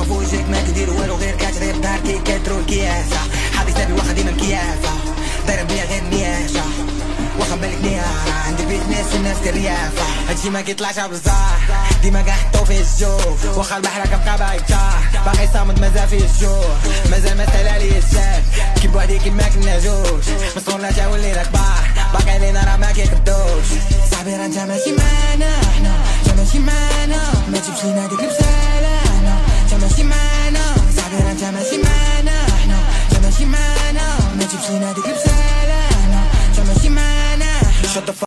في وجهك ما كدير والو غير كتريب دار كي كترو الكياسة حاضي سابي واخا ديما الكيافة دايرة بيا غير نياشة واخا بالك نيارة عندي بيت ناس والناس الريافة هادشي ما كيطلعش بزاف ديما كنحطو فيه الجوف واخا البحر كنبقى بايكتار باقي صامد مازال فيه الجوع مازال ما سال عليا الشاك كي بوحدي كيما كنا جوج مسطولنا تا ولينا كبار باقي لينا راه ما كيقدوش صاحبي راه انت ماشي معانا حنا انت ماشي معانا ما تجيبش لينا ديك البسالة هنا انت ماشي معانا صاحبي راه انت ماشي معانا حنا انت ماشي معانا ما تجيبش لينا ديك البسالة هنا انت ماشي معانا